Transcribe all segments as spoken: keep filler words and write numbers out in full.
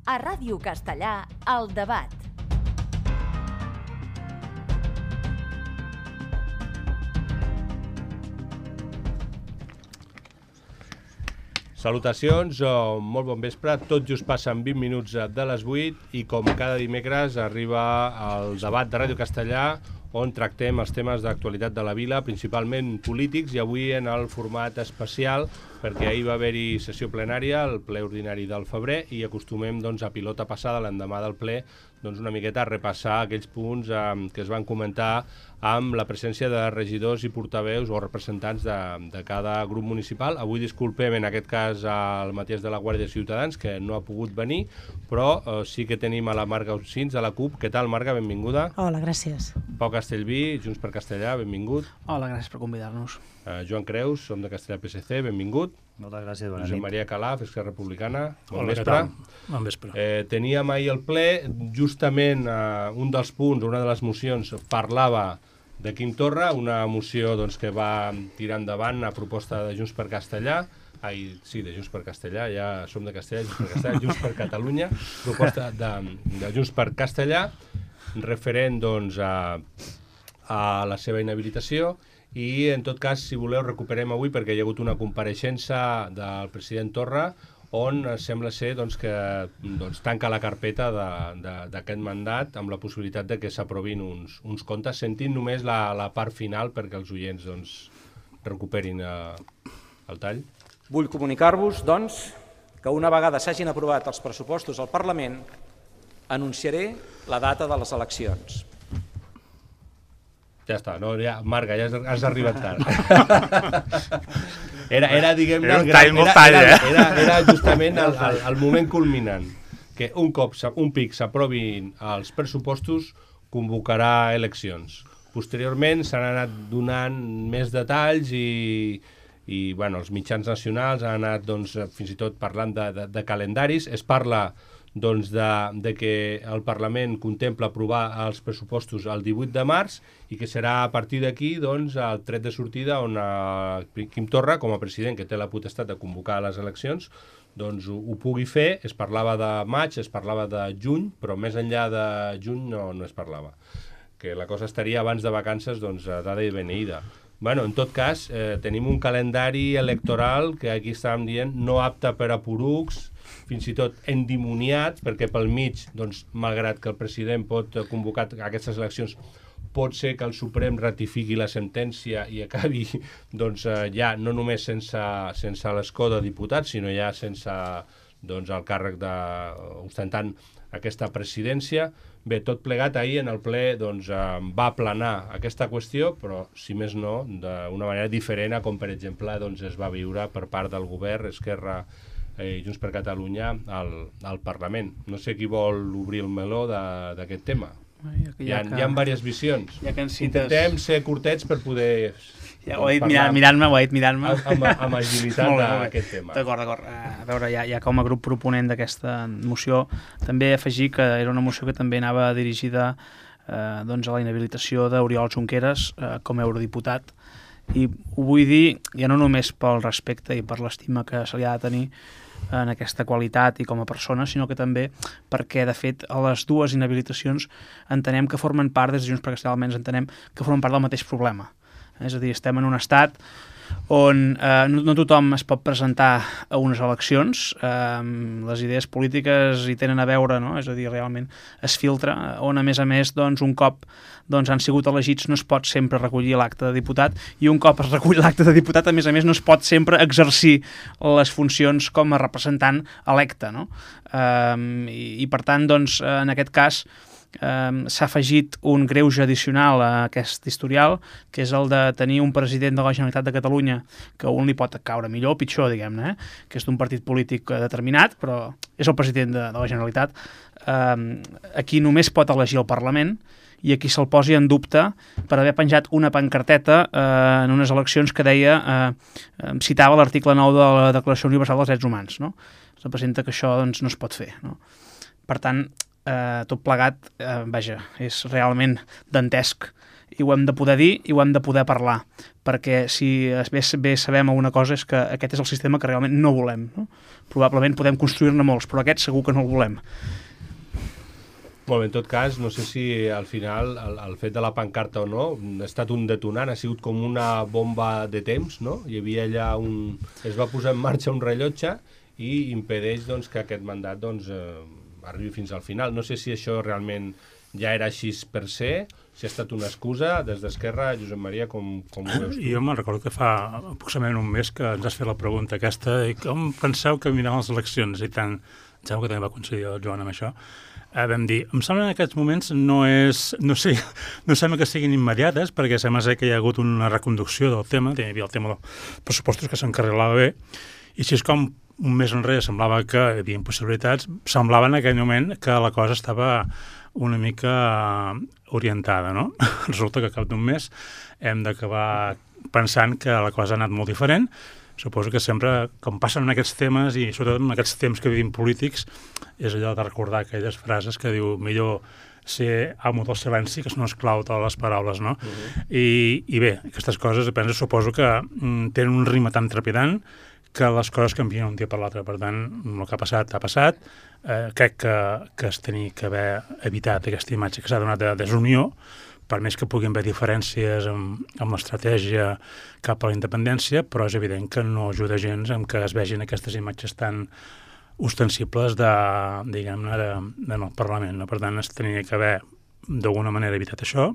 A Ràdio Castellà, El Debat. Salutacions, o molt bon vespre. Tot just passen vint minuts de les vuit i com cada dimecres arriba el debat de Ràdio Castellà on tractem els temes d'actualitat de la vila, principalment polítics, i avui en el format especial perquè ahir va haver-hi sessió plenària, el ple ordinari del febrer, i acostumem doncs, a pilota passada l'endemà del ple doncs, una miqueta a repassar aquells punts eh, que es van comentar amb la presència de regidors i portaveus o representants de, de cada grup municipal. Avui disculpem en aquest cas al Matías de la Guàrdia de Ciutadans, que no ha pogut venir, però eh, sí que tenim a la Marga Ossins, de la CUP. Què tal, Marga? Benvinguda. Hola, gràcies. Pau Castellví, Junts per Castellà, benvingut. Hola, gràcies per convidar-nos. Uh, Joan Creus, som de Castellà P S C, benvingut. Moltes gràcies, bona Josep nit. Maria Calaf, Esquerra Republicana, bon Hola, vespre. Bon vespre. Eh, teníem ahir el ple, justament uh, un dels punts, una de les mocions, parlava de Quim Torra, una moció doncs, que va tirar endavant a proposta de Junts per Castellà, ai, sí, de Junts per Castellà, ja som de Castellà, Junts per Castellà, Junts per Catalunya, proposta de, de Junts per Castellà, referent doncs, a, a la seva inhabilitació. I, en tot cas, si voleu, recuperem avui, perquè hi ha hagut una compareixença del president Torra, on sembla ser doncs, que doncs, tanca la carpeta d'aquest mandat amb la possibilitat de que s'aprovin uns, uns comptes, sentint només la, la part final perquè els oients doncs, recuperin eh, el tall. Vull comunicar-vos, doncs, que una vegada s'hagin aprovat els pressupostos al Parlament, anunciaré la data de les eleccions. Ja està, no, ja, Marga, ja has, has arribat tard. Era, era diguem-ne, era, el gran, era, era, era, era, era justament el, el, el moment culminant, que un cop un pic s'aprovin els pressupostos, convocarà eleccions. Posteriorment s'han anat donant més detalls i, i bueno, els mitjans nacionals han anat doncs, fins i tot parlant de, de, de calendaris. Es parla doncs, de, de que el Parlament contempla aprovar els pressupostos el divuit de març i que serà a partir d'aquí doncs, el tret de sortida on eh, Quim Torra, com a president que té la potestat de convocar les eleccions, doncs ho, ho pugui fer. Es parlava de maig, es parlava de juny, però més enllà de juny no, no es parlava. Que la cosa estaria abans de vacances, doncs, a dada i beneïda. Bueno, en tot cas, eh, tenim un calendari electoral que aquí estàvem dient no apte per a porucs, fins i tot endimoniat, perquè pel mig, doncs, malgrat que el president pot convocar aquestes eleccions, pot ser que el Suprem ratifiqui la sentència i acabi doncs, ja no només sense, sense l'escó de diputats, sinó ja sense doncs, el càrrec de ostentant aquesta presidència. Bé, tot plegat ahir en el ple doncs, va aplanar aquesta qüestió, però, si més no, d'una manera diferent a com, per exemple, doncs, es va viure per part del govern, Esquerra i Junts per Catalunya al, al Parlament. No sé qui vol obrir el meló d'aquest tema. Ja, hi, ha, que, hi ha diverses visions. Ja que cites... Intentem ser curtets per poder... Ja ho he dit mirant-me, ho he dit mirant-me. Amb, amb agilitat d'aquest tema. D'acord, d'acord. A veure, ja, ja com a grup proponent d'aquesta moció, també afegir que era una moció que també anava dirigida eh, doncs a la inhabilitació d'Oriol Junqueras eh, com a eurodiputat, i ho vull dir ja no només pel respecte i per l'estima que se li ha de tenir en aquesta qualitat i com a persona, sinó que també perquè, de fet, a les dues inhabilitacions entenem que formen part, des de Junts per Castellà almenys entenem que formen part del mateix problema. És a dir, estem en un estat on eh, no, no tothom es pot presentar a unes eleccions, eh, les idees polítiques hi tenen a veure, no? És a dir, realment es filtra, on a més a més doncs, un cop doncs, han sigut elegits no es pot sempre recollir l'acte de diputat, i un cop es recull l'acte de diputat a més a més no es pot sempre exercir les funcions com a representant electe, no? Eh, i, i per tant, doncs, en aquest cas Um, s'ha afegit un greuge addicional a aquest historial, que és el de tenir un president de la Generalitat de Catalunya que a un li pot caure millor o pitjor, diguem-ne, eh? Que és d'un partit polític determinat, però és el president de, de la Generalitat. Um, aquí només pot elegir el Parlament, i aquí se'l posi en dubte per haver penjat una pancarteta eh, en unes eleccions que deia, eh, citava l'article nou de la Declaració Universal dels Drets Humans, no? Es representa que això doncs, no es pot fer, no? Per tant, Eh, tot plegat, eh, vaja, és realment dantesc i ho hem de poder dir i ho hem de poder parlar, perquè si bé, bé sabem alguna cosa és que aquest és el sistema que realment no volem, no? Probablement podem construir-ne molts, però aquest segur que no el volem. Molt bé, en tot cas, no sé si al final el, el fet de la pancarta o no ha estat un detonant, ha sigut com una bomba de temps, no? Hi havia allà un... es va posar en marxa un rellotge i impedeix doncs, que aquest mandat doncs, eh, arribi fins al final. No sé si això realment ja era així per ser, si ha estat una excusa. Des d'Esquerra, Josep Maria, com, com ho veus tu? Jo me'n recordo que fa aproximadament un mes que ens has fet la pregunta aquesta, i com penseu que vindran les eleccions? I tant, em sembla que també va coincidir el Joan amb això. Eh, vam dir, em sembla en aquests moments no és, no sé, no sembla que siguin immediates, perquè sembla ser que hi ha hagut una reconducció del tema, hi havia el tema dels pressupostos que s'encarrilava bé, i si és com un mes enrere semblava que hi havia impossibilitats, semblava en aquell moment que la cosa estava una mica orientada, no? Resulta que al cap d'un mes hem d'acabar pensant que la cosa ha anat molt diferent. Suposo que sempre, com passen en aquests temes, i sobretot en aquests temps que vivim polítics, és allò de recordar aquelles frases que diu millor ser amo del silenci que no esclau de les paraules, no? Uh-huh. I, I bé, aquestes coses, penso, suposo que mm, tenen un ritme tan trepidant que les coses canvien un dia per l'altre. Per tant, el que ha passat, ha passat. Eh, crec que, que es tenia que haver evitat aquesta imatge que s'ha donat de desunió, per més que puguin haver diferències amb, amb l'estratègia cap a la independència, però és evident que no ajuda gens en que es vegin aquestes imatges tan ostensibles de, diguem-ne, de, de, en el Parlament, no? Per tant, es tenia que haver d'alguna manera evitat això,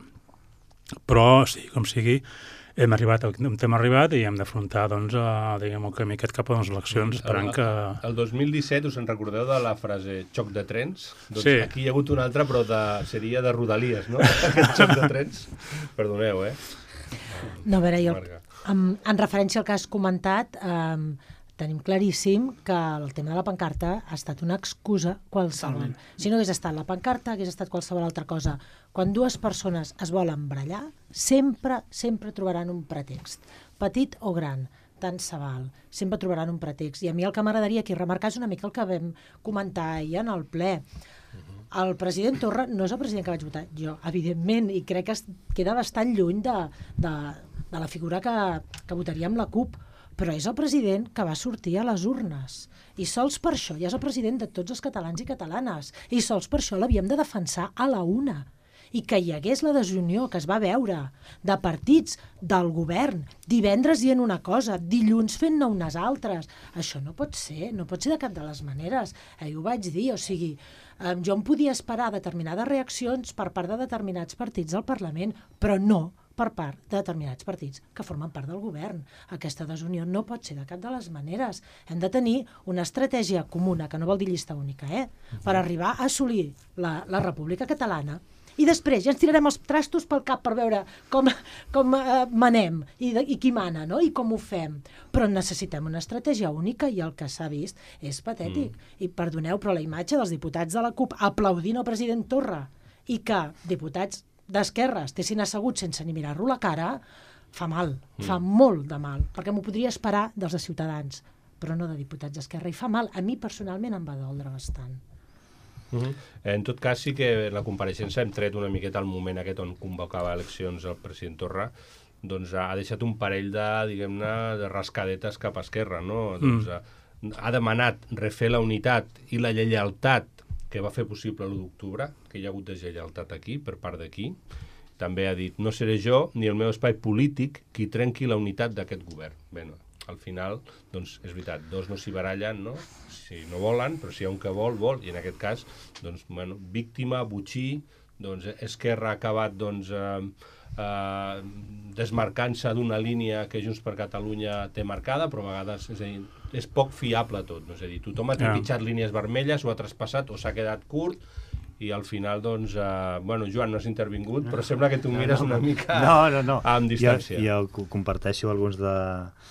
però, sí, com sigui, hem arribat on hem arribat i hem d'afrontar, doncs, a, diguem, el camí aquest cap a les eleccions, esperant el, que... El dos mil disset, us en recordeu de la frase xoc de trens? Doncs sí. Aquí hi ha hagut una altra, però de, seria de Rodalies, no? Aquest xoc de trens. Perdoneu, eh? No, a veure, jo, en, en referència al que has comentat, eh, tenim claríssim que el tema de la pancarta ha estat una excusa qualsevol. Si no hagués estat la pancarta, hagués estat qualsevol altra cosa. Quan dues persones es volen barallar, sempre, sempre trobaran un pretext. Petit o gran, tant se val. Sempre trobaran un pretext. I a mi el que m'agradaria aquí remarcar és una mica el que vam comentar ahir en el ple. El president Torra no és el president que vaig votar jo, evidentment, i crec que es queda bastant lluny de, de, de la figura que, que votaríem la CUP, però és el president que va sortir a les urnes. I sols per això ja és el president de tots els catalans i catalanes. I sols per això l'havíem de defensar a la una. I que hi hagués la desunió que es va veure de partits del govern, divendres dient una cosa, dilluns fent-ne unes altres. Això no pot ser, no pot ser de cap de les maneres. Ahir ho vaig dir, o sigui, eh, jo em podia esperar determinades reaccions per part de determinats partits del Parlament, però no per part de determinats partits que formen part del govern. Aquesta desunió no pot ser de cap de les maneres. Hem de tenir una estratègia comuna, que no vol dir llista única, eh? Per arribar a assolir la, la República Catalana. I després ja ens tirarem els trastos pel cap per veure com, com eh, manem i, de, i qui mana, no? I com ho fem. Però necessitem una estratègia única i el que s'ha vist és patètic. Mm. I perdoneu, però la imatge dels diputats de la CUP aplaudint el president Torra i que diputats d'Esquerra estessin asseguts sense ni mirar-lo la cara, fa mal, mm. fa molt de mal, perquè m'ho podria esperar dels de Ciutadans, però no de diputats d'Esquerra, i fa mal. A mi personalment em va doldre bastant. Uh-huh. En tot cas, sí que la compareixença hem tret una miqueta al moment aquest on convocava eleccions el president Torra, doncs ha deixat un parell de, diguem-ne, de rascadetes cap a Esquerra, no? Mm. Doncs ha, ha demanat refer la unitat i la lleialtat que va fer possible l'u d'octubre, que hi ha hagut deslleialtat aquí, per part d'aquí. També ha dit, no seré jo ni el meu espai polític qui trenqui la unitat d'aquest govern. Bé, no, al final, doncs, és veritat, dos no s'hi barallen, no? Si no volen, però si hi ha un que vol, vol. I en aquest cas, doncs, bueno, víctima, botxí, doncs Esquerra ha acabat, doncs, eh, eh, desmarcant-se d'una línia que Junts per Catalunya té marcada, però a vegades, és a dir, és poc fiable tot, no? És a dir, tothom ha trepitjat yeah. línies vermelles, ho ha traspassat o s'ha quedat curt, i al final, doncs, eh, bueno, Joan, no has intervingut, no, però sembla que tu mires no, no, una mica no, no, no. amb distància. Jo, jo comparteixo alguns de,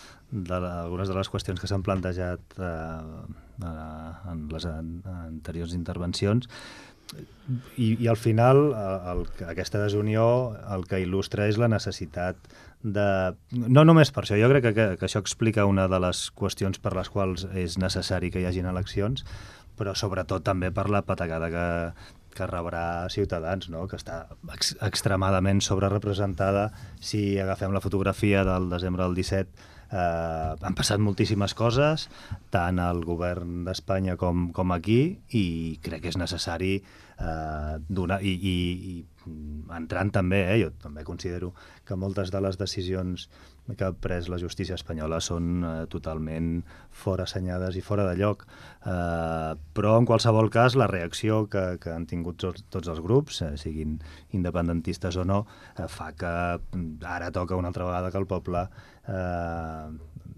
de la, algunes de les qüestions que s'han plantejat eh, en les anteriors intervencions, i, i al final el, aquesta desunió el que il·lustra és la necessitat de... No només per això, jo crec que, que, que això explica una de les qüestions per les quals és necessari que hi hagin eleccions, però sobretot també per la patacada que, que rebrà Ciutadans, no? Que està ex extremadament sobrerepresentada. Si agafem la fotografia del desembre del disset, eh, han passat moltíssimes coses, tant al govern d'Espanya com, com aquí, i crec que és necessari eh, donar... I, i, i entrant també, eh, jo també considero que moltes de les decisions que ha pres la justícia espanyola són eh, totalment fora assenyades i fora de lloc. Eh, però, en qualsevol cas, la reacció que, que han tingut tots, tots els grups, eh, siguin independentistes o no, eh, fa que ara toca una altra vegada que el poble eh,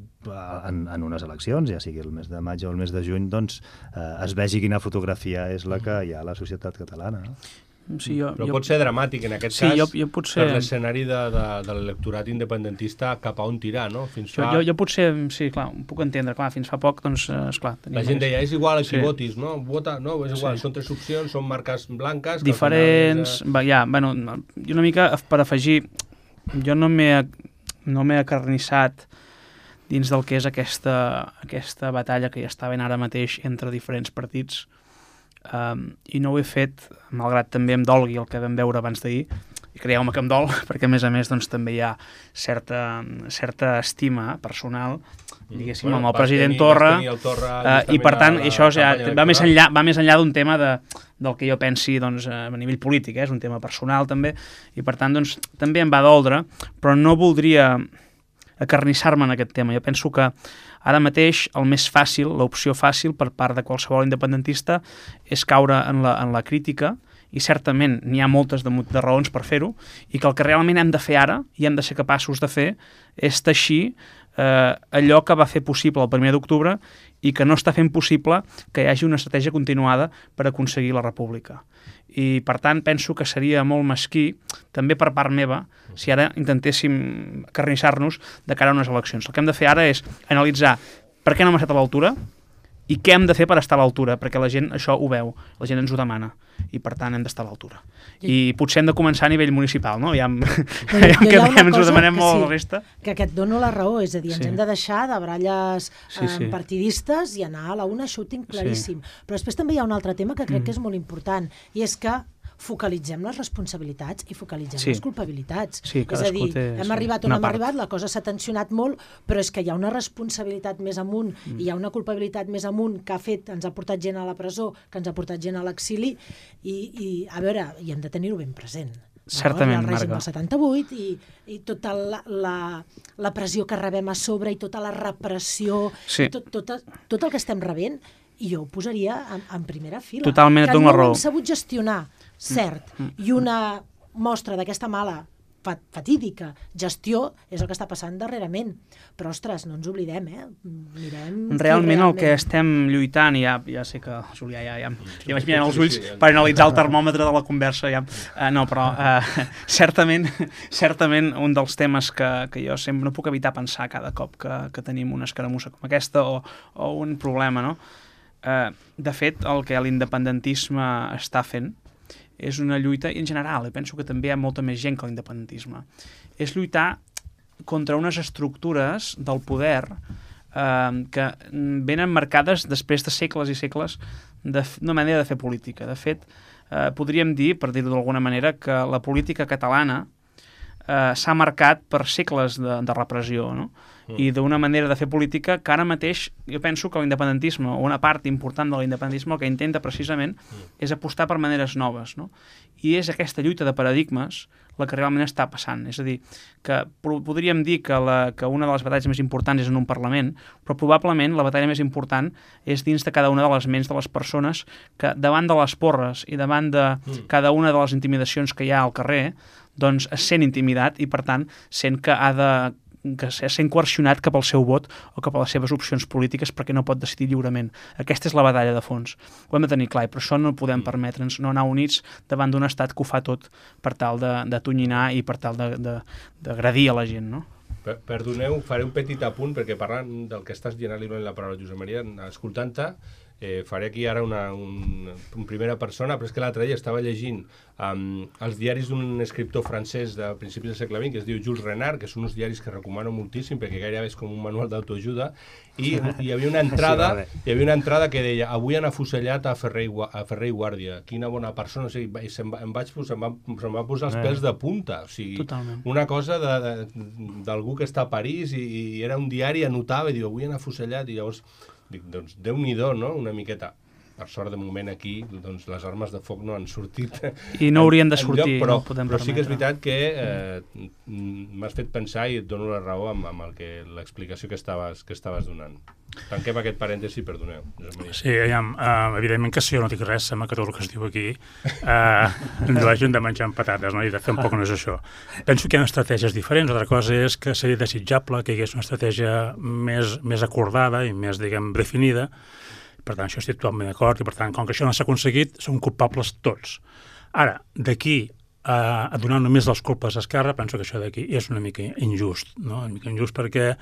en, en unes eleccions, ja sigui el mes de maig o el mes de juny, doncs eh, es vegi quina fotografia és la que hi ha a la societat catalana. No? Sí, jo, però jo... pot ser dramàtic en aquest sí, cas jo, jo potser... per l'escenari de, de, de l'electorat independentista cap a on tirar, no? Fins fa... jo, jo, jo potser, sí, clar, ho puc entendre, clar, fins fa poc, doncs, esclar... La gent deia, és igual a qui sí. votis, no? Vota, no, és igual, sí. Són tres opcions, són marques blanques... Diferents, és... va, ja, bueno, i una mica per afegir, jo no m'he no m'he acarnissat dins del que és aquesta, aquesta batalla que hi està havent ara mateix entre diferents partits, Um, i no ho he fet, malgrat també em dolgui el que vam veure abans d'ahir, i creieu-me que em dol, perquè a més a més doncs, també hi ha certa, certa estima personal, diguéssim, bueno, amb el president tenir, Torra, el Torra uh, i per tant això ja va més enllà, va més enllà d'un tema de, del que jo pensi doncs, a nivell polític, eh? És un tema personal també, i per tant doncs, també em va doldre, però no voldria acarnissar-me en aquest tema. Jo penso que ara mateix el més fàcil, l'opció fàcil per part de qualsevol independentista és caure en la, en la crítica, i certament n'hi ha moltes de, de raons per fer-ho, i que el que realment hem de fer ara, i hem de ser capaços de fer, és teixir eh, allò que va fer possible el primer d'octubre i que no està fent possible que hi hagi una estratègia continuada per aconseguir la república. I, per tant, penso que seria molt mesquí, també per part meva, si ara intentéssim acarnissar-nos de cara a unes eleccions. El que hem de fer ara és analitzar per què no hem estat a l'altura i què hem de fer per estar a l'altura, perquè la gent això ho veu, la gent ens ho demana, i per tant hem d'estar a l'altura. I potser hem de començar a nivell municipal, no? Ja, ja que ens ho demanem molt sí, la resta. Que aquest dono la raó, és a dir, ens sí. hem de deixar de baralles sí, sí. eh, partidistes i anar a la una, això ho tinc claríssim. Sí. Però després també hi ha un altre tema que crec mm. que és molt important, i és que focalitzem les responsabilitats i focalitzem sí. les culpabilitats. Sí, és a dir, té, hem sí. arribat on una hem part. arribat, la cosa s'ha tensionat molt, però és que hi ha una responsabilitat més amunt mm. i hi ha una culpabilitat més amunt que ha fet, ens ha portat gent a la presó, que ens ha portat gent a l'exili, i, i a veure, i hem de tenir-ho ben present. Certament, el règim Marga. del setanta-vuit i, i tota la, la, la pressió que rebem a sobre i tota la repressió, sí. tot, tot, tot el que estem rebent, i jo ho posaria en, en primera fila. Totalment, que no ho raó. hem sabut gestionar, cert, mm. i una mostra d'aquesta mala, fatídica gestió és el que està passant darrerament. Però, ostres, no ens oblidem, eh? Mirem... Realment, realment el que estem lluitant, i ja, ja sé que, Julià, ja, ja, ja vaig mirant els ulls per analitzar el termòmetre de la conversa, ja. Uh, no, però uh, certament, certament un dels temes que, que jo sempre no puc evitar pensar cada cop que, que tenim una escaramussa com aquesta o, o un problema, no? Uh, de fet, el que l'independentisme està fent és una lluita, i en general, i penso que també hi ha molta més gent que l'independentisme, és lluitar contra unes estructures del poder eh, que venen marcades després de segles i segles d'una manera de fer política. De fet, eh, podríem dir, per dir-ho d'alguna manera, que la política catalana eh, s'ha marcat per segles de, de repressió, no? I d'una manera de fer política que ara mateix jo penso que l'independentisme, o una part important de l'independentisme, el que intenta precisament és apostar per maneres noves, no? I és aquesta lluita de paradigmes la que realment està passant. És a dir, que podríem dir que, la, que una de les batalles més importants és en un Parlament, però probablement la batalla més important és dins de cada una de les ments de les persones que davant de les porres i davant de cada una de les intimidacions que hi ha al carrer, doncs es sent intimidat i per tant sent que ha de que sent coercionat cap al seu vot o cap a les seves opcions polítiques perquè no pot decidir lliurement. Aquesta és la batalla de fons. Ho hem de tenir clar, i per això no podem permetre'ns no anar units davant d'un estat que ho fa tot per tal d'atonyinar i per tal d'agredir a la gent, no? Perdoneu, faré un petit apunt perquè parlant del que estàs dient, li donem la paraula a Josep Maria, escoltant-te, eh, faré aquí ara una un, un primera persona, però és que l'altre dia estava llegint um, els diaris d'un escriptor francès de principis del segle vint, que es diu Jules Renard, que són uns diaris que recomano moltíssim, perquè gairebé és com un manual d'autoajuda, i hi havia una entrada, hi havia una entrada que deia: avui han afusellat a Ferrer, a Ferrer i Guàrdia, quina bona persona, o sigui, se'm, em vaig posar, em, va, em va posar els pèls de punta, o sigui, Totalment. una cosa d'algú que està a París i, i era un diari, anotava i diu: avui han afusellat, i llavors dic, doncs Déu-n'hi-do, no?, una miqueta. Per sort, de moment aquí, doncs les armes de foc no han sortit. I no haurien de en, en sortir, lloc, però, no podem però sí que és permetre. veritat que eh, m'has fet pensar i et dono la raó amb, amb el que l'explicació que estaves, que estaves donant. Tanquem aquest parèntesi, perdoneu. Sí, aviam, uh, evidentment que si jo no dic res, sembla que tot el que es diu aquí uh, ens hagin de menjar amb patates, no? I de fer un poc no és això. Penso que hi ha estratègies diferents. Altra cosa és que seria desitjable que hi hagués una estratègia més, més acordada i més, diguem, definida. Per tant, això estic totalment d'acord, i per tant, com que això no s'ha aconseguit, són culpables tots. Ara, d'aquí a, a donar només les culpes a Esquerra, penso que això d'aquí és una mica injust, no? Una mica injust perquè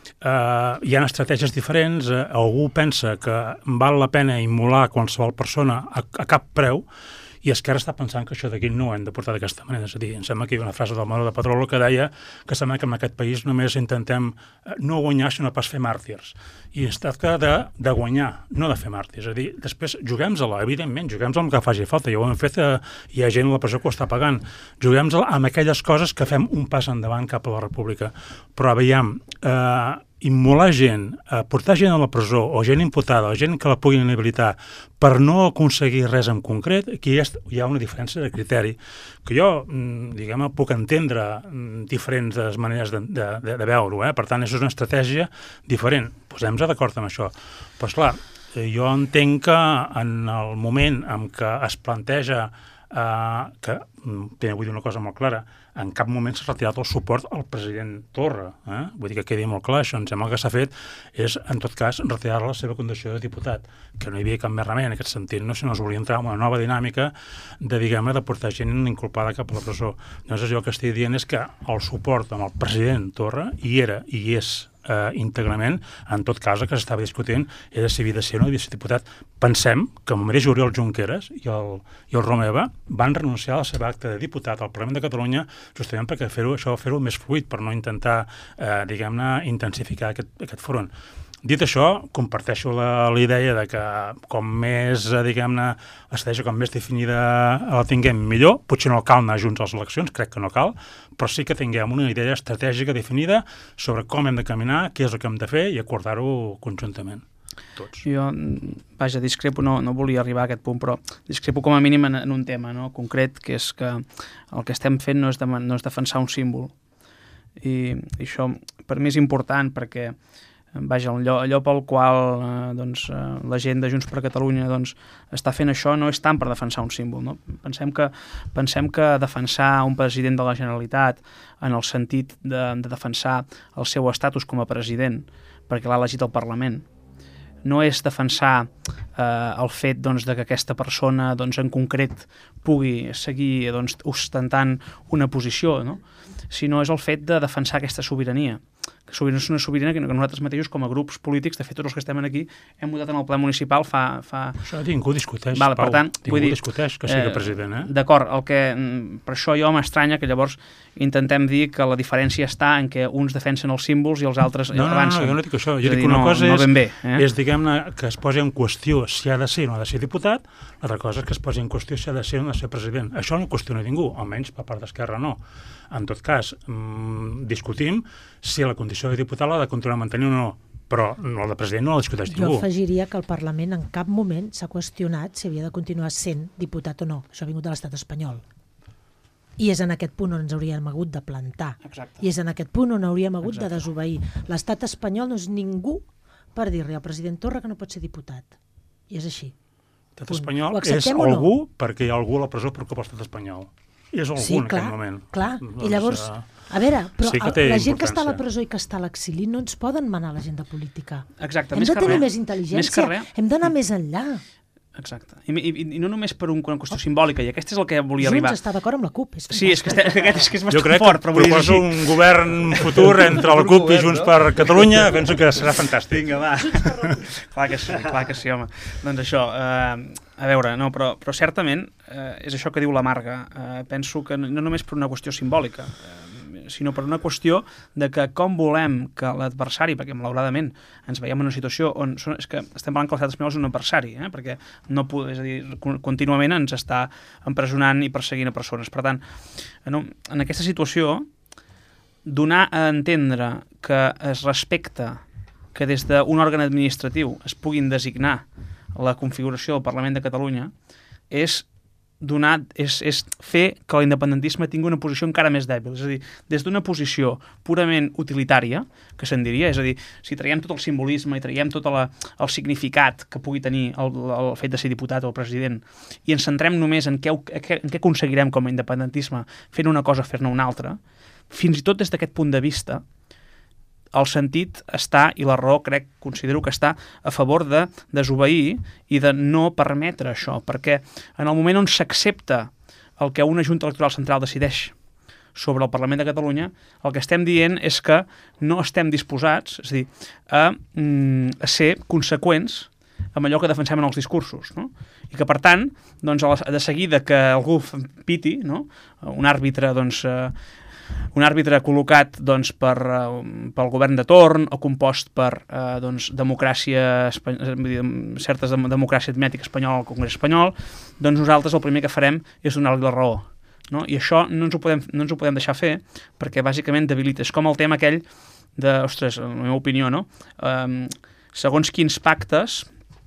eh, hi ha estratègies diferents, eh, algú pensa que val la pena immolar qualsevol persona a, a cap preu, i Esquerra està pensant que això d'aquí no ho hem de portar d'aquesta manera. És a dir, em sembla que hi ha una frase del Manuel de Pedrolo que deia que sembla que en aquest país només intentem no guanyar, sinó pas fer màrtirs. I es tracta de, de guanyar, no de fer màrtirs. És a dir, després juguem-se-la, evidentment, juguem-se amb que faci falta. Ja ho hem fet, eh, hi ha gent a la presó que ho està pagant. Juguem-se-la amb aquelles coses que fem un pas endavant cap a la república. Però, aviam, eh, immolar gent, eh, portar gent a la presó, o gent imputada, o gent que la puguin inhabilitar, per no aconseguir res en concret, aquí hi ha una diferència de criteri, que jo, diguem, puc entendre diferents maneres de, de, de veure-ho, eh? Per tant, això és una estratègia diferent. Posem-nos d'acord amb això. Però, esclar, jo entenc que en el moment en què es planteja eh, que, primer vull dir una cosa molt clara, en cap moment s'ha retirat el suport al president Torra. Eh? Vull dir que quedi molt clar això. Em sembla que s'ha fet és, en tot cas, retirar la seva condició de diputat, que no hi havia cap més remei en aquest sentit, no? Si no es volia entrar en una nova dinàmica de, diguem-ne, de portar gent inculpada cap a la presó. Llavors, jo el que estic dient és que el suport amb el president Torra hi era i hi és eh, íntegrament. En tot cas, el que s'estava discutint era si havia de ser o no havia de ser diputat. Pensem que el mateix Oriol Junqueras i el, i el Romeva van renunciar a la seva acta de diputat al Parlament de Catalunya justament perquè fer-ho, això fer-ho més fluid, per no intentar, eh, diguem-ne, intensificar aquest, aquest front. Dit això, comparteixo la, la idea de que com més, diguem-ne, l'estratègia com més definida la tinguem, millor. Potser no cal anar junts a les eleccions, crec que no cal, però sí que tinguem una idea estratègica definida sobre com hem de caminar, què és el que hem de fer i acordar-ho conjuntament. Tots. Jo, vaja, discrepo, no, no volia arribar a aquest punt, però discrepo com a mínim en, en un tema, no?, concret, que és que el que estem fent no és, de, no és defensar un símbol. I, i això per mi és important perquè, vaja, allò, allò pel qual eh, doncs, eh, la gent de Junts per Catalunya doncs, està fent això no és tant per defensar un símbol. No? Pensem, que, pensem que defensar un president de la Generalitat en el sentit de, de defensar el seu estatus com a president perquè l'ha elegit el Parlament no és defensar eh, el fet doncs, de que aquesta persona doncs, en concret pugui seguir doncs, ostentant una posició, no? Sinó és el fet de defensar aquesta sobirania. Que sobirania és una sobirania que nosaltres mateixos com a grups polítics, de fet tots els que estem aquí, hem votat en el ple municipal fa... fa... Això ningú discuteix, vale, Pau, per tant, ningú vull dir, discuteix que sigui eh, president. Eh? D'acord, el que, per això jo m'estranya que llavors intentem dir que la diferència està en que uns defensen els símbols i els altres no, avancen. No, no, jo no dic això. Jo és dic dir, una no, cosa no és, ben bé, eh? és diguem-ne, que es posi en qüestió si ha de ser o no ha de ser diputat, l'altra cosa és que es posi en qüestió si ha de ser o no ha de ser president. Això no qüestiona ningú, almenys per part d'Esquerra no. En tot cas, mmm, discutim si la condició de diputat l'ha de continuar mantenint o no, però no, el de president no la discuteix ningú. Jo afegiria que el Parlament en cap moment s'ha qüestionat si havia de continuar sent diputat o no. Això ha vingut de l'estat espanyol. I és en aquest punt on ens hauríem hagut de plantar. Exacte. I és en aquest punt on hauríem hagut Exacte. de desobeir. L'estat espanyol no és ningú per dir-li al president Torra que no pot ser diputat. I és així. L'estat espanyol Ho és acceptem o no? algú perquè hi ha algú a la presó per culpa de l'estat espanyol. I és algú Sí, en clar, aquest moment. clar. Doncs, I llavors, eh, a veure, però sí que el- té la gent que està a la importància. presó i que està a l'exili no ens poden manar l'agenda política. Exacte, Hem més de que tenir res, més més intel·ligència, que res. hem d'anar més enllà. Exacte. I, i, I no només per una qüestió simbòlica, i aquesta és el que volia arribar. Junts està d'acord amb la CUP. És sí, és que, este, és que aquest és, que és bastant jo crec fort. Jo crec que proposo un govern futur entre la CUP i Junts per Catalunya, penso que serà fantàstic. Vinga, va. clar, que sí, clar que sí, home. Doncs això, eh, a veure, no, però, però certament eh, és això que diu la Marga. Eh, penso que no, no només per una qüestió simbòlica, eh, sinó per una qüestió de que com volem que l'adversari, perquè malauradament ens veiem en una situació on són, és que estem parlant que l'estat espanyol és un adversari, eh? perquè no, és a dir, contínuament ens està empresonant i perseguint a persones. Per tant, en, en aquesta situació, donar a entendre que es respecta que des d'un òrgan administratiu es puguin designar la configuració del Parlament de Catalunya és donar, és, és fer que l'independentisme tingui una posició encara més dèbil. És a dir, des d'una posició purament utilitària, que se'n diria, és a dir, si traiem tot el simbolisme i traiem tot la, el significat que pugui tenir el, el fet de ser diputat o president i ens centrem només en què, en què aconseguirem com a independentisme fent una cosa o fer-ne una altra, fins i tot des d'aquest punt de vista, el sentit està, i la raó crec, considero que està a favor de desobeir i de no permetre això, perquè en el moment on s'accepta el que una Junta Electoral Central decideix sobre el Parlament de Catalunya, el que estem dient és que no estem disposats, és a dir, a, a ser conseqüents amb allò que defensem en els discursos, no? I que, per tant, doncs, de seguida que algú piti, no? Un àrbitre, doncs, un àrbitre col·locat doncs, per, uh, pel govern de torn o compost per uh, doncs, democràcia, certes de, democràcia admètica espanyola al Congrés espanyol, doncs nosaltres el primer que farem és donar-li la raó. No? I això no ens, ho podem, no ens ho podem deixar fer perquè bàsicament debilita. És com el tema aquell de, ostres, en la meva opinió, no? Um, segons quins pactes,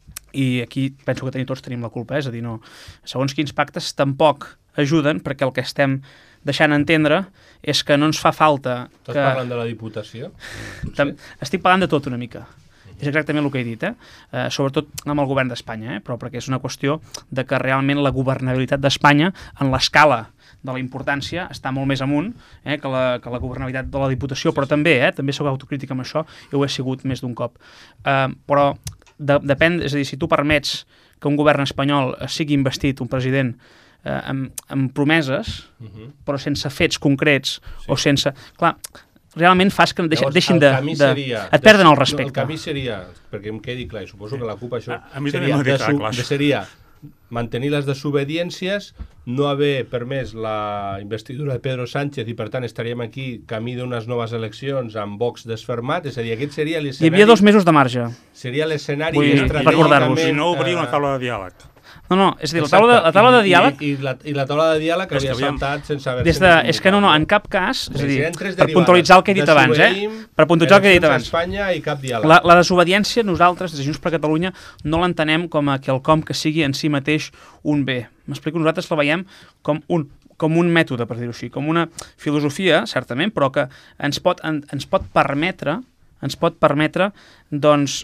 i aquí penso que tenir tots tenim la culpa, eh? És a dir, no, segons quins pactes tampoc ajuden perquè el que estem deixant entendre és que no ens fa falta... Estàs que... parlant de la Diputació? Tam... Estic parlant de tot una mica. És exactament el que he dit, eh? Uh, sobretot amb el govern d'Espanya, eh? Però perquè és una qüestió de que realment la governabilitat d'Espanya en l'escala de la importància està molt més amunt eh, que, la, que la governabilitat de la Diputació, però també, eh, també soc autocrític amb això i ho he sigut més d'un cop. Uh, però de, depèn, és a dir, si tu permets que un govern espanyol sigui investit, un president, eh, amb, amb promeses, uh-huh. però sense fets concrets, sí. o sense... Clar, realment fas que deixin, Llavors, deixin de... de seria, et perden el respecte. El camí seria, perquè em quedi clar, i suposo que la CUP això... A, a mi seria, de, su, clar, seria mantenir les desobediències, no haver permès la investidura de Pedro Sánchez i per tant estaríem aquí camí d'unes noves eleccions amb Vox desfermat, és a dir, aquest seria l'escenari... Hi havia dos mesos de marge. Seria l'escenari estratègicament... Si no obrir una taula de diàleg. No, no, és a dir, la taula de, la taula de diàleg... I, i, la, I la taula de diàleg havia saltat sense haver... Des de, és que no, no, en cap cas, és a dir, per puntualitzar el que he dit abans, eh? Per puntualitzar el que he dit abans. Espanya i cap diàleg. La, la desobediència, nosaltres, des de Junts per Catalunya, no l'entenem com a quelcom que sigui en si mateix un bé. M'explico, nosaltres la veiem com un, com un mètode, per dir-ho així, com una filosofia, certament, però que ens pot, en, ens pot permetre, ens pot permetre, doncs...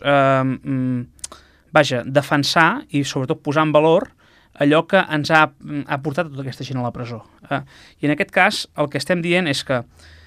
Eh, vaja, defensar i sobretot posar en valor allò que ens ha, ha portat tota aquesta gent a la presó. Eh? I en aquest cas el que estem dient és que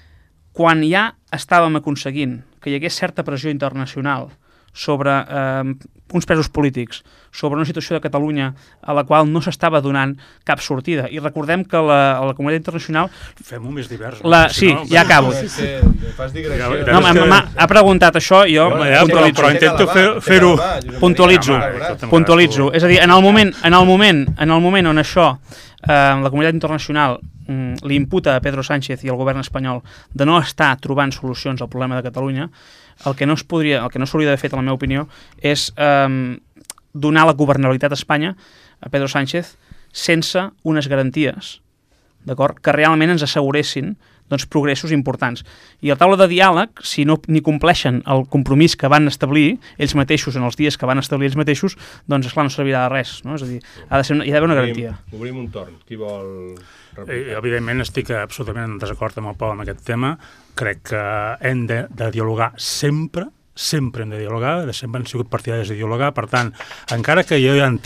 quan ja estàvem aconseguint que hi hagués certa pressió internacional sobre eh, uns presos polítics, sobre una situació de Catalunya a la qual no s'estava donant cap sortida. I recordem que la, la comunitat internacional... Fem-ho més divers. La, sí, no, ja acabo. És que fas digressió. No, m'ha preguntat això i jo no, ja, però, però intento fer-ho... Puntualitzo. Puntualitzo. És a dir, en el moment, en el moment, en el moment on això, eh, la comunitat internacional mm, li imputa a Pedro Sánchez i al govern espanyol de no estar trobant solucions al problema de Catalunya, el que no es podria, el que no s'hauria d'haver fet, en la meva opinió, és eh, donar la governabilitat a Espanya a Pedro Sánchez sense unes garanties, d'acord, que realment ens asseguressin doncs, progressos importants. I a la taula de diàleg, si no ni compleixen el compromís que van establir ells mateixos en els dies que van establir ells mateixos, doncs, esclar, no servirà de res. No? És a dir, ha de ser una, hi ha d'haver una garantia. Obrim, obrim un torn. Qui vol... Eh, evidentment estic absolutament en desacord amb el Pau amb aquest tema. Crec que hem de, de dialogar sempre, sempre hem de dialogar, de sempre han sigut partidaris de dialogar, per tant, encara que jo ja entenc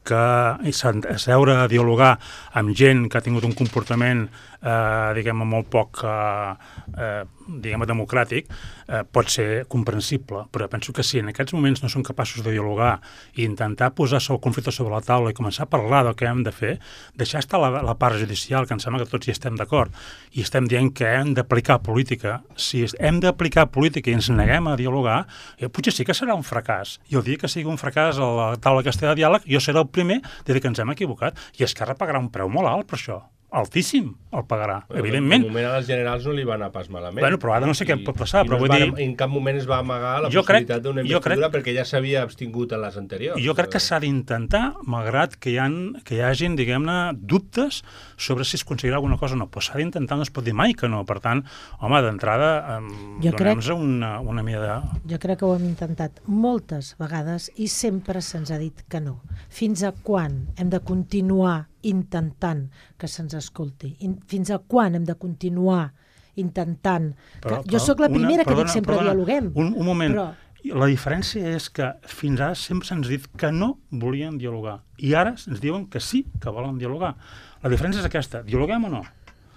que seure a dialogar amb gent que ha tingut un comportament eh, diguem-ne molt poc eh, eh, diguem-ne democràtic eh, pot ser comprensible, però penso que si en aquests moments no són capaços de dialogar i intentar posar el conflicte sobre la taula i començar a parlar del que hem de fer, deixar estar la, la part judicial, que em sembla que tots hi estem d'acord, i estem dient que hem d'aplicar política. Si hem d'aplicar política i ens neguem a dialogar, eh, potser sí que serà un fracàs. I el dia que sigui un fracàs a la taula aquesta de diàleg, jo seré el primer de dir que ens hem equivocat. I Esquerra pagarà un preu molt alt per això. Altíssim el pagarà, bueno, evidentment. En el moment als generals no li va anar pas malament. Bueno, però ara no sé I, què pot passar, però no vull dir... En cap moment es va amagar la jo possibilitat d'una investidura crec, perquè ja s'havia abstingut en les anteriors. Jo crec que s'ha d'intentar, malgrat que hi, ha, que hi hagin, diguem-ne, dubtes sobre si es considera alguna cosa o no. Però s'ha d'intentar, no es pot dir mai que no. Per tant, home, d'entrada, eh, donem-nos una, una mida de... Jo crec que ho hem intentat moltes vegades i sempre se'ns ha dit que no. Fins a quan hem de continuar intentant que se'ns escolti? Fins a quan hem de continuar intentant? Però, que... Jo sóc la primera una, que perdona, dic sempre perdona, dialoguem. Un, un moment, però... la diferència és que fins ara sempre se'ns dit que no volien dialogar i ara ens diuen que sí que volen dialogar. La diferència és aquesta, dialoguem o no?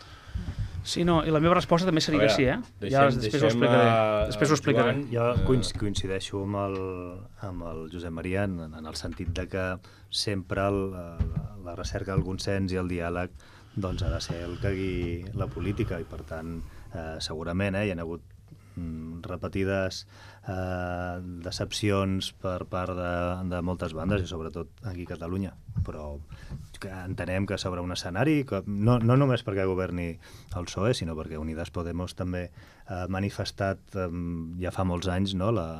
Sí, no, i la meva resposta també seria veure, que sí, eh? Deixem, ja després ho explicaré. Després ho explicaré. Jo coincideixo amb el, amb el Josep Maria en, en el sentit de que sempre el, la, la recerca del consens i el diàleg doncs, ha de ser el que guiï la política i, per tant, eh, segurament eh, hi ha hagut mm, repetides eh, decepcions per part de, de moltes bandes i sobretot aquí a Catalunya, però que entenem que s'obre un escenari, que no, no només perquè governi el P S O E, sinó perquè Unidas Podemos també ha manifestat eh, ja fa molts anys no, la,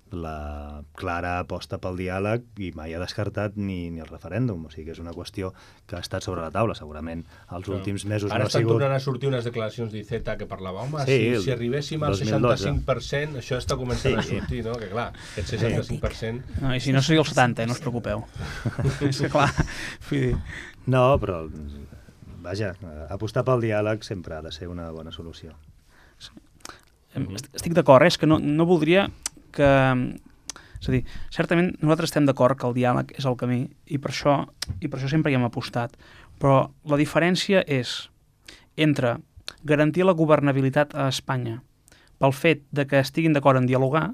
la clara aposta pel diàleg i mai ha descartat ni, ni el referèndum. O sigui que és una qüestió que ha estat sobre la taula, segurament els Però, últims mesos ara no ha sigut... Ara estan tornant a sortir unes declaracions d'Iceta que parlava, home, sí, si, si arribéssim al seixanta-cinc per cent, això està començant sí. a sortir, no? Que clar, aquest seixanta-cinc per cent... No, i si no seria el setanta, eh? No us preocupeu. És que clar, vull dir... No, però, vaja, apostar pel diàleg sempre ha de ser una bona solució. Sí. Estic d'acord, eh? És que no, no voldria que... És a dir, certament nosaltres estem d'acord que el diàleg és el camí i per això, i per això sempre hi hem apostat, però la diferència és entre garantir la governabilitat a Espanya pel fet de que estiguin d'acord en dialogar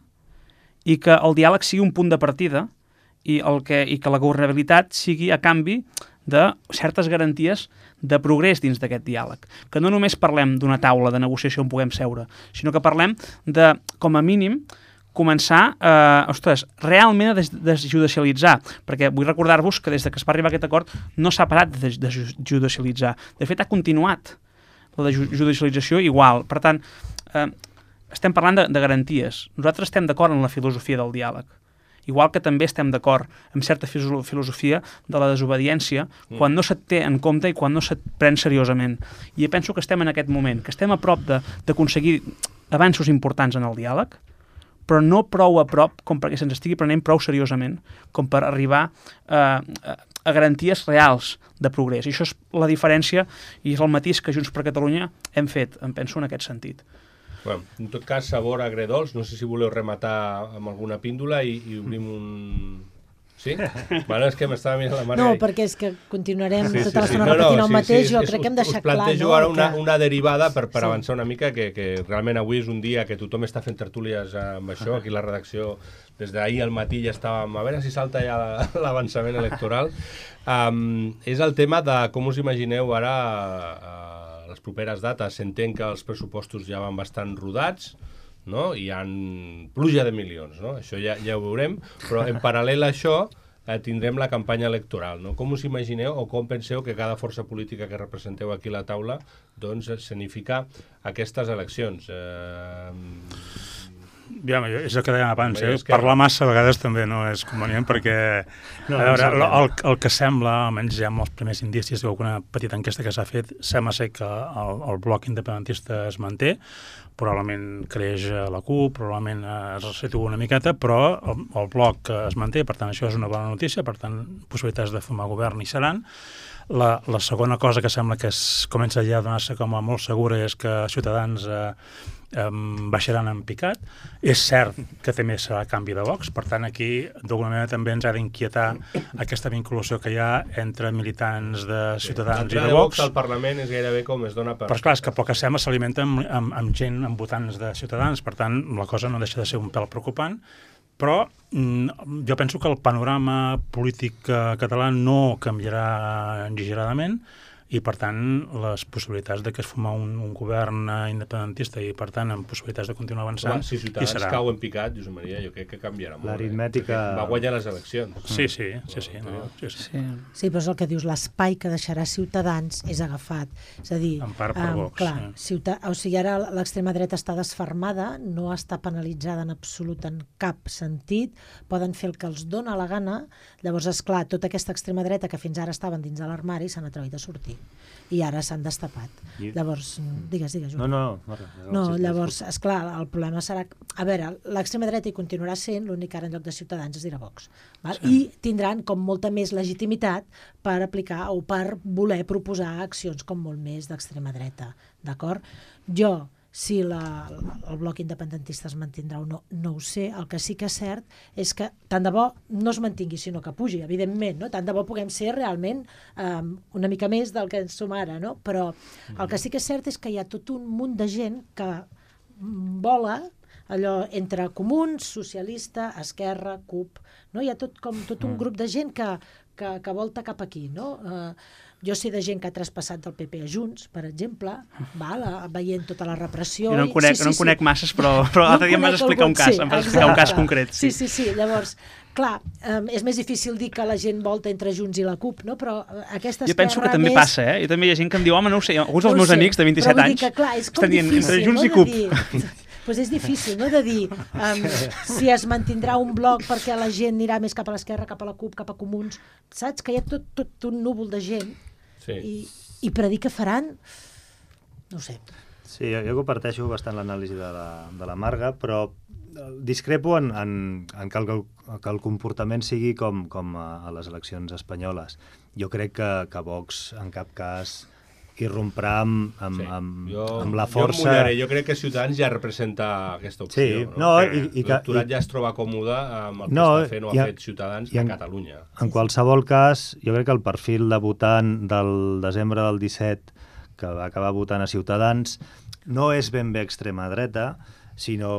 i que el diàleg sigui un punt de partida i, el que, i que la governabilitat sigui a canvi de certes garanties de progrés dins d'aquest diàleg. Que no només parlem d'una taula de negociació on puguem seure, sinó que parlem de, com a mínim, començar eh, ostres, realment a des desjudicialitzar, perquè vull recordar-vos que des que es va arribar a aquest acord no s'ha parat de desjudicialitzar. De fet, ha continuat la judicialització igual. Per tant, eh, estem parlant de, de garanties. Nosaltres estem d'acord en la filosofia del diàleg. Igual que també estem d'acord amb certa filosofia de la desobediència mm. quan no se't té en compte i quan no se't pren seriosament. I penso que estem en aquest moment, que estem a prop d'aconseguir avanços importants en el diàleg, però no prou a prop com perquè se'ns estigui prenent prou seriosament com per arribar eh, a garanties reals de progrés. I això és la diferència i és el matís que Junts per Catalunya hem fet, em penso, en aquest sentit. Bueno, en tot cas, sabor agredolç. No sé si voleu rematar amb alguna píndola i, i obrim un... Sí? Bueno, és que m'estava mirant la Marga. No, i... perquè és que continuarem sí, sí, tota sí. l'estona no, no, repetint el sí, mateix, sí, jo és, crec que hem us, deixat us plantejo clar, ara no? una, que... una derivada per, per sí. avançar una mica, que, que realment avui és un dia que tothom està fent tertúlies amb això, aquí la redacció des d'ahir al matí ja estàvem, a veure si salta ja l'avançament electoral. Um, és el tema de com us imagineu ara a les properes dates. S'entén que els pressupostos ja van bastant rodats, no? Hi ha pluja de milions, no? Això ja, ja ho veurem, però en paral·lel a això eh, tindrem la campanya electoral, no? Com us imagineu o com penseu que cada força política que representeu aquí a la taula doncs escenifica aquestes eleccions? Eh... Ja, és el que dèiem abans, eh? Que... parlar massa a vegades també no és convenient perquè no, a veure, el, el, el que sembla, almenys ja amb els primers indicis d'alguna petita enquesta que s'ha fet, sembla ser que el, el bloc independentista es manté, probablement creix la CUP, probablement es resitua una miqueta, però el, el bloc es manté, per tant això és una bona notícia, per tant possibilitats de formar govern hi seran. La, la segona cosa que sembla que es comença ja a donar-se com a molt segura és que Ciutadans eh, um, baixaran en picat. És cert que també serà canvi de Vox, per tant aquí d'alguna manera també ens ha d'inquietar aquesta vinculació que hi ha entre militants de Ciutadans i de Vox. Vox al Parlament és gairebé com es dona per... Però esclar, és que poc que sembla s'alimenta amb, amb, amb gent, amb votants de Ciutadans, per tant la cosa no deixa de ser un pèl preocupant, però mm, jo penso que el panorama polític català no canviarà exageradament, i per tant les possibilitats de que es forma un, un govern independentista i per tant amb possibilitats de continuar avançant. Home, si Ciutadans cau en picat, Josep Maria, jo crec que canviarà molt. L'aritmètica... Eh? Va guanyar les eleccions. Sí, sí, sí, sí, no, sí, sí. Sí. Sí, però és el que dius, l'espai que deixarà Ciutadans és agafat. És a dir, en part per um, Vox, clar, sí. ciuta... o sigui, ara l'extrema dreta està desfermada, no està penalitzada en absolut en cap sentit, poden fer el que els dona la gana, llavors, esclar, tota aquesta extrema dreta que fins ara estaven dins de l'armari s'han atrevit a sortir. I ara s'han destapat. I... Llavors, digues, digues. No, no, no. No, no llavors, esclar, el problema serà... A veure, l'extrema dreta hi continuarà sent, l'únic que ara en lloc de Ciutadans es dirà Vox. Val? Sí. I tindran com molta més legitimitat per aplicar o per voler proposar accions com molt més d'extrema dreta. D'acord? Jo, si la, el bloc independentista es mantindrà o no, no ho sé. El que sí que és cert és que tant de bo no es mantingui, sinó que pugi, evidentment, no? Tant de bo puguem ser realment um, una mica més del que som ara, no? Però el que sí que és cert és que hi ha tot un munt de gent que vola allò entre comuns, socialista, esquerra, CUP, no? Hi ha tot, com, tot un grup de gent que, que, que volta cap aquí, no? Uh, Jo sé de gent que ha traspassat del P P a Junts, per exemple, val, veient tota la repressió. Jo no en conec, sí, sí, no en conec sí. masses, però, però l'altre dia em vas explicar un cas, sí, em vas explicar un cas concret. Sí, sí, sí. Llavors, clar, um, és més difícil dir que la gent volta entre Junts i la CUP, no? Però aquesta esquerra jo penso que també més... passa, eh? Jo també hi ha gent que em diu, home, no ho sé, alguns dels no meus sé, amics de vint-i-set anys que, clar, és estan dient entre Junts no, i CUP. Dir... Pues és difícil, no?, de dir um, si es mantindrà un bloc perquè la gent anirà més cap a l'esquerra, cap a la CUP, cap a comuns, saps? Que hi ha tot, tot un núvol de gent. Sí. I, i predir que faran, no ho sé. Sí, jo, jo comparteixo bastant l'anàlisi de, la, de la Marga, però discrepo en, en, en que, el, que el comportament sigui com, com a, a les eleccions espanyoles. Jo crec que, que Vox en cap cas irromprà amb, amb, sí. amb, jo, amb la força... Jo mullaré, jo crec que Ciutadans ja representa aquesta opció. Sí, no? no, i, i que... L'electorat ja es troba còmode amb el que no, està fent o ha en, fet Ciutadans en, a Catalunya. En qualsevol cas, jo crec que el perfil de votant del desembre del disset, que va acabar votant a Ciutadans, no és ben bé extrema dreta, sinó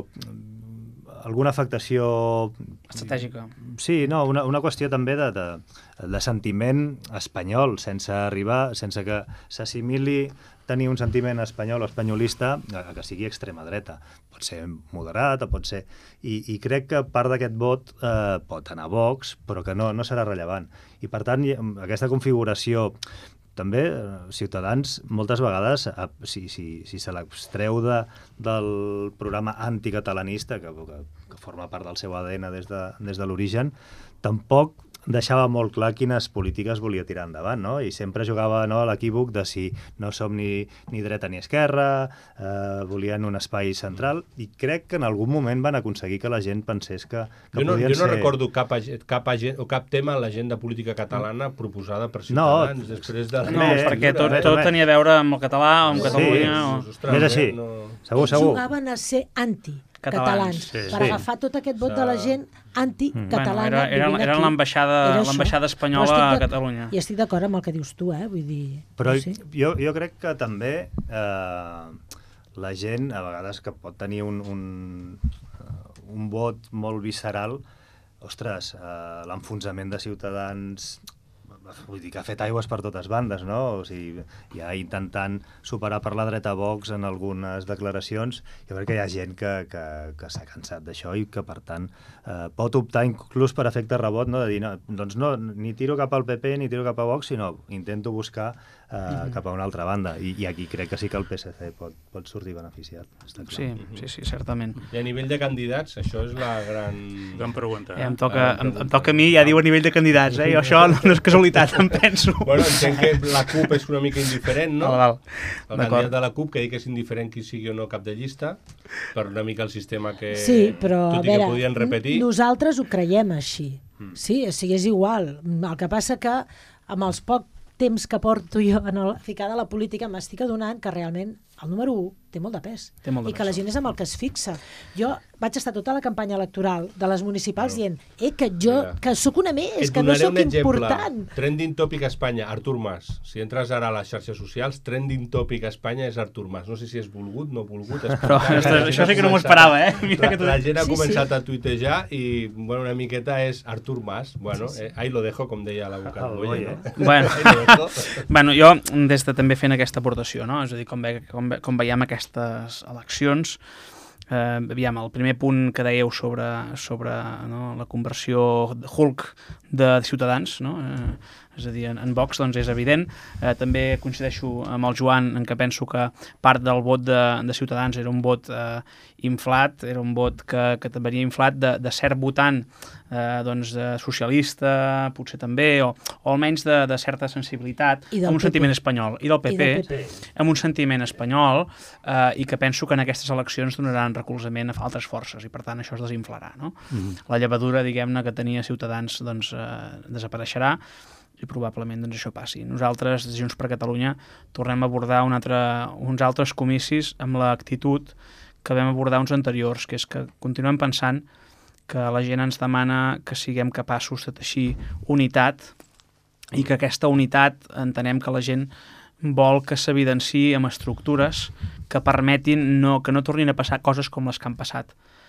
alguna afectació... Estratègica. Sí, no, una, una qüestió també de, de, de sentiment espanyol, sense arribar, sense que s'assimili tenir un sentiment espanyol o espanyolista que sigui extrema dreta. Pot ser moderat o pot ser... I, i crec que part d'aquest vot eh, pot anar a Vox, però que no, no serà rellevant. I per tant, aquesta configuració... També Ciutadans moltes vegades, si, si, si se l'extreu de, del programa anticatalanista, que, que, que forma part del seu A D N des de, des de l'origen, tampoc deixava molt clar quines polítiques volia tirar endavant, no? I sempre jugava, no, a l'equívoc de si no som ni, ni dreta ni esquerra, eh, volien un espai central, i crec que en algun moment van aconseguir que la gent pensés que, que jo no, podien jo no ser... recordo cap, cap, agent, o cap tema en l'agenda política catalana proposada per Ciutadans no, després de... No, no perquè tot, tot tenia a veure amb el català, amb sí, Catalunya... O... Ostres, és així, no... segur, segur. Jugaven a ser anti catalans, sí, per sí. agafar tot aquest vot de la gent anticatalana. Bueno, era, era, era l'ambaixada espanyola a Catalunya. I estic d'acord amb el que dius tu, eh? Vull dir... Però no sé. jo, jo crec que també eh, la gent, a vegades, que pot tenir un, un, un vot molt visceral, ostres, eh, l'enfonsament de Ciutadans... Vull dir que ha fet aigües per totes bandes, no? O sigui, ja intentant superar per la dreta Vox en algunes declaracions, jo crec que hi ha gent que, que, que s'ha cansat d'això i que, per tant, eh, pot optar inclús per efecte rebot, no? De dir, no, doncs no, ni tiro cap al P P ni tiro cap a Vox, sinó intento buscar eh, mm-hmm. cap a una altra banda. I, I aquí crec que sí que el P S C pot, pot sortir beneficiat. Està clar. Sí, sí, sí, certament. I a nivell de candidats, això és la gran... Gran pregunta. Eh, em, toca, em, em toca a mi, ja diu a nivell de candidats, eh? I això no és casualitat, em penso. Bueno, entenc que la CUP és una mica indiferent, no? Val, val. El candidat de la CUP, que diu que és indiferent qui sigui o no cap de llista, per una mica el sistema que... Sí, però, tot i a veure, que podien repetir... nosaltres ho creiem així. Mm. Sí, o sigui, és igual. El que passa que amb els poc temps que porto jo en el, ficada a la política m'estic adonant que realment el número u té molt de pes. Té molt de I que pes. la gent és amb el que es fixa. Jo vaig estar tota la campanya electoral de les municipals No. dient eh, que jo, Mira. que sóc una més, Et que no donaré sóc un exemple. important. Trending Topic a Espanya, Artur Mas. Si entres ara a les xarxes socials, Trending Topic a Espanya és Artur Mas. No sé si és volgut, no volgut. És Però la ostres, gent això ha sí que no m'ho començat- esperava, eh? Mira La, que tu- la gent ha Sí, començat sí. a tuitejar i bueno, una miqueta és Artur Mas. Bueno, eh, ahí lo dejo, com deia l'advocat El Boye, Boye. no? Bueno. Ahí lo dejo. Bueno, jo, des de també fent aquesta aportació, no? És a dir, com, ve, com, ve, com veiem aquestes eleccions, eh, aviam, el primer punt que dèieu sobre, sobre no, la conversió de Hulk de Ciutadans, no? Eh, és a dir, en, en Vox doncs, és evident. Eh, també coincideixo amb el Joan en què penso que part del vot de, de Ciutadans era un vot eh, inflat, era un vot que, que venia inflat de, de cert votant eh, doncs, de socialista, potser també, o, o almenys de, de certa sensibilitat, I del amb un P P. sentiment espanyol, i del P I P, del P P. amb un sentiment espanyol, eh, i que penso que en aquestes eleccions donaran recolzament a altres forces, i per tant això es desinflarà. No? Mhm. La llevadura, diguem-ne, que tenia Ciutadans doncs, eh, desapareixerà, i probablement doncs, això passi. Nosaltres, des de Junts per Catalunya, tornem a abordar un altre, uns altres comicis amb l'actitud que vam abordar uns anteriors, que és que continuem pensant que la gent ens demana que siguem capaços de teixir unitat i que aquesta unitat entenem que la gent vol que s'evidenciï amb estructures que permetin no, que no tornin a passar coses com les que han passat,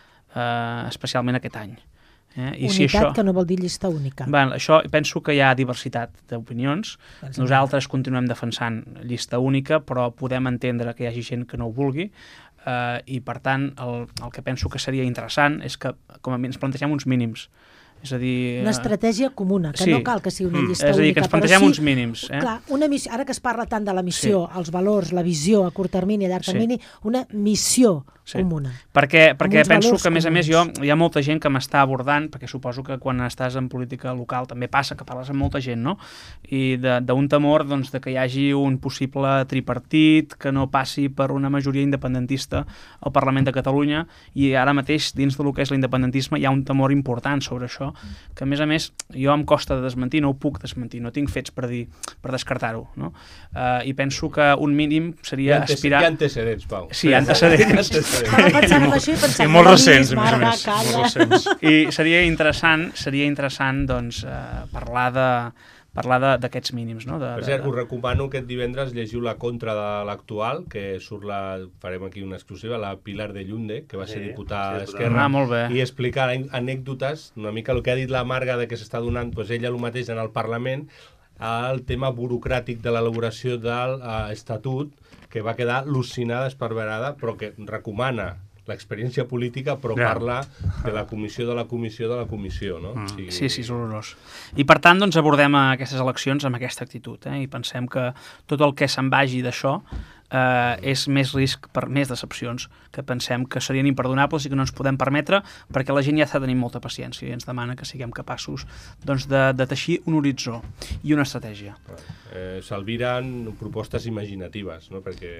eh, especialment aquest any. Eh? I Unitat si això... que no vol dir llista única. Bé, això penso que hi ha diversitat d'opinions. Doncs Nosaltres continuem defensant llista única, però podem entendre que hi hagi gent que no ho vulgui, eh, i per tant el, el que penso que seria interessant és que com a mínim ens plantegem uns mínims. És a dir... Una estratègia comuna, que sí. no cal que sigui una Mm. llista És a dir, única. que ens però plantegem sí, uns mínims. Eh? Clar, una missió, ara que es parla tant de la missió, sí. els valors, la visió a curt termini, a llarg Sí. termini, una missió Sí. comuna. Perquè, perquè uns penso valors que, a més a més, jo, comuns. hi ha molta gent que m'està abordant, perquè suposo que quan estàs en política local també passa que parles amb molta gent, no? I de- d'un temor doncs, de que hi hagi un possible tripartit, que no passi per una majoria independentista al Parlament de Catalunya, i ara mateix, dins del que és l'independentisme, hi ha un temor important sobre això, que a més a més, jo em costa de desmentir, no ho puc desmentir, no tinc fets per dir, per descartar-ho, no? Uh, I penso que un mínim Hi seria ha antece- aspirar... hi ha antecedents, Pau. Sí, hi ha antecedents. Estava pensant en això i pensant... I molt no recents, diguis, a més a Marga, més. calla. Molt recents. I seria interessant, seria interessant doncs, eh, parlar de parlar de- d'aquests mínims, no? De, Per de, cert, us de... recomano aquest divendres llegiu la contra de l'actual, que surt la, farem aquí una exclusiva, la Pilar de Llunde, que va ser Sí, diputada sí, d'Esquerra, Ah, molt bé. i explicar anècdotes, una mica el que ha dit la Marga de que s'està donant doncs, ella el mateix en el Parlament, el tema burocràtic de l'elaboració de l'Estatut, que va quedar al·lucinada, esparverada, però que recomana l'experiència política, però Ja. parla de la comissió de la comissió de la comissió, no? Mm. O sigui, Sí, sí, és horrorós. I per tant, doncs, abordem aquestes eleccions amb aquesta actitud, eh? I pensem que tot el que se'n vagi d'això eh, és més risc per més decepcions que pensem que serien imperdonables i que no ens podem permetre, perquè la gent ja està tenint molta paciència i ens demana que siguem capaços doncs, de, de teixir un horitzó i una estratègia. Eh, s'albiren propostes imaginatives, no? Perquè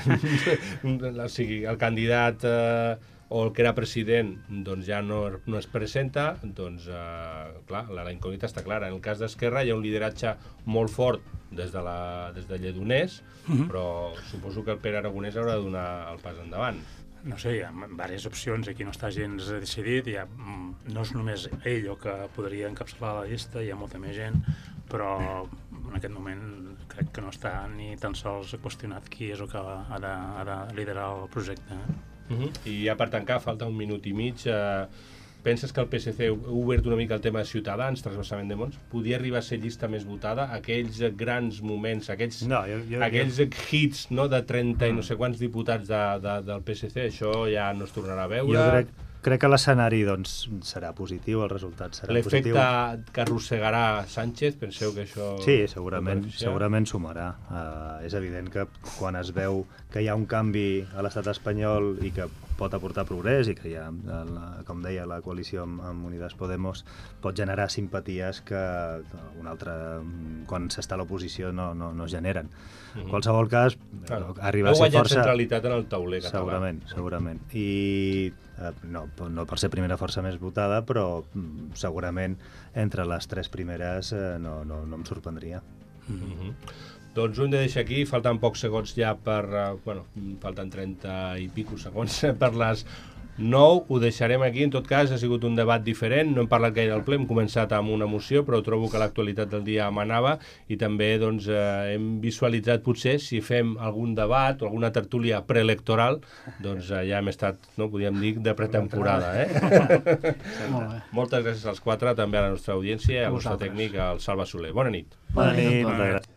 o sigui, el candidat eh, o el que era president doncs ja no, no es presenta, doncs eh, clar, la, la incògnita està clara. En el cas d'Esquerra hi ha un lideratge molt fort des de, la, des de Lledoners, Mhm. però suposo que el Pere Aragonès haurà de donar el pas endavant. No sé, hi ha diverses opcions, aquí no està gens decidit, hi ha, mm, no és només ell el que podria encapçalar la llista, hi ha molta més gent, però en aquest moment crec que no està ni tan sols qüestionat qui és el que ha de, ha de liderar el projecte. Eh? Uh -huh. I ja per tancar, falta un minut i mig, eh, penses que el P S C ha obert una mica el tema de Ciutadans, transversament de Mons, podia arribar a ser llista més votada? Aquells grans moments, aquells, No, jo, jo, aquells hits, no?, de trenta i no Mm. sé quants diputats de, de, del P S C, això ja no es tornarà a veure. jo crec, crec que l'escenari doncs, serà positiu, el resultat serà L'efecte positiu. que arrossegarà Sánchez, penseu que això... Sí, segurament, pot beneficiar? segurament sumarà. Uh, és evident que quan es veu que hi ha un canvi a l'estat espanyol i que pot aportar progrés i que hi ha, la, com deia, la coalició amb, amb Unidas Podemos pot generar simpaties que un altre, quan s'està a l'oposició no, no, no es generen. En Mhm. qualsevol cas, Claro. arriba a Heu ser guanyat força... centralitat en el tauler català. Segurament, segurament. I eh, no, no per ser primera força més votada, però mm, segurament entre les tres primeres eh, no, no, no em sorprendria. Mhm. Doncs ho hem de deixar aquí, falten pocs segons ja per... Uh, bueno, falten trenta i pico segons per les nou, ho deixarem aquí. En tot cas, ha sigut un debat diferent, no hem parlat gaire del ple, hem començat amb una moció, però trobo que l'actualitat del dia manava i també doncs, eh, hem visualitzat potser si fem algun debat o alguna tertúlia preelectoral, doncs eh, ja hem estat, no podríem dir, de pretemporada. Eh? Molt bé. Moltes gràcies als quatre, també a la nostra audiència i al nostre tècnic, el Salva Soler. Bona nit. Bona nit. Moltes gràcies.